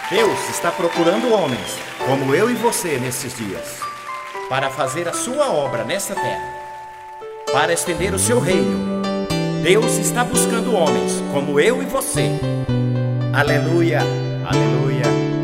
Deus está procurando homens como eu e você nesses dias, para fazer a sua obra nesta terra, para estender o seu reino. Deus está buscando homens como eu e você. Aleluia, aleluia.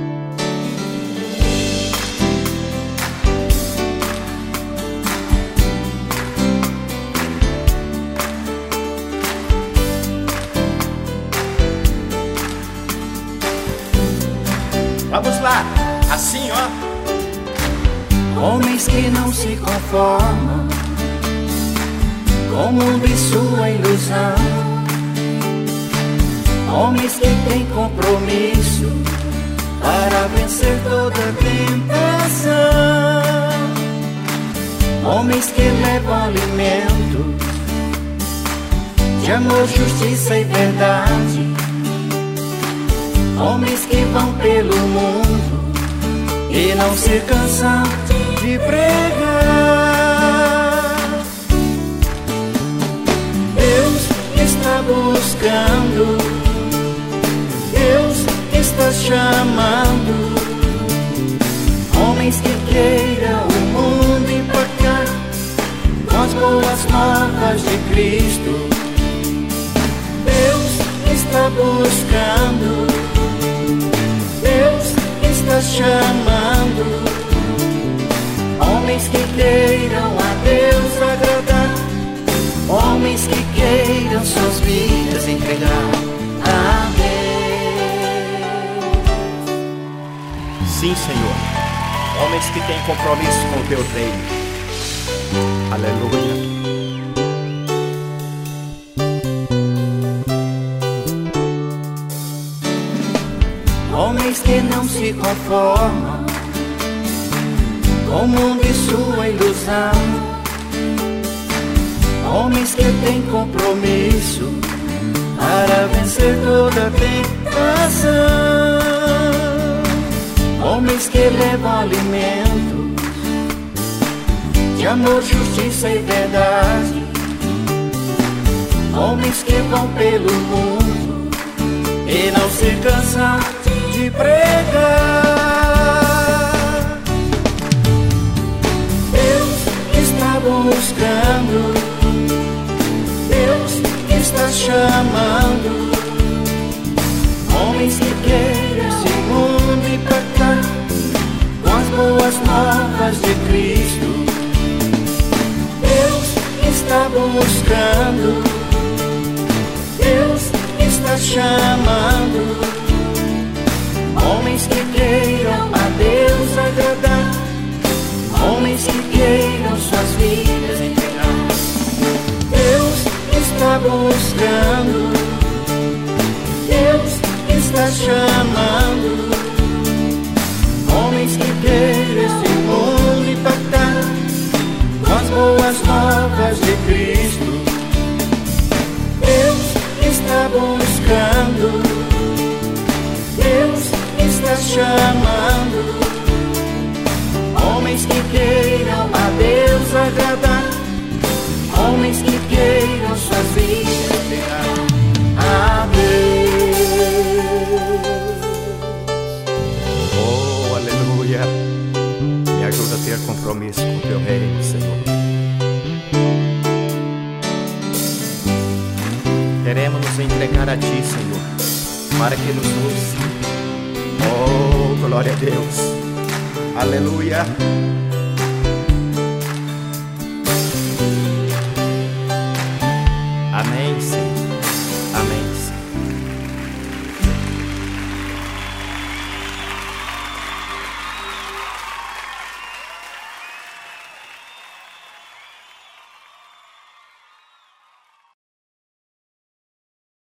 Vamos lá, assim ó. Homens que não se conformam com o mundo e sua ilusão. Homens que têm compromisso para vencer toda tentação. Homens que levam alimento de amor, justiça e verdade. Homens que vão pelo mundo e não se cansam de pregar. Deus está buscando, Deus está chamando homens que queiram o mundo empacar com as boas novas de Cristo. Deus está buscando, Deus está chamando homens que queiram a Deus agradar, homens que queiram suas vidas entregar a Deus. Sim, Senhor, homens que têm compromisso com o teu reino. Aleluia. Homens que não se conformam com o mundo e sua ilusão. Homens que têm compromisso para vencer toda tentação. Homens que levam alimento de amor, justiça e verdade. Homens que vão pelo mundo e não se cansam de pregar. Deus está buscando, Deus está chamando homens que queiram esse mundo empacar com as boas novas de Cristo. Deus está buscando, Deus está chamando homens que queiram a Deus agradar, homens que queiram suas vidas entregar. Deus está buscando, Deus está chamando homens que queiram esse mundo impactar com as boas novas de Cristo. Deus está buscando, Deus está chamando homens que queiram a Deus agradar, homens que queiram suas vidas entregar a Deus. Oh, aleluia. Me ajuda a ter compromisso com o teu reino, Senhor. Queremos nos entregar a ti, Senhor, para que nos use. Oh, glória a Deus. Aleluia.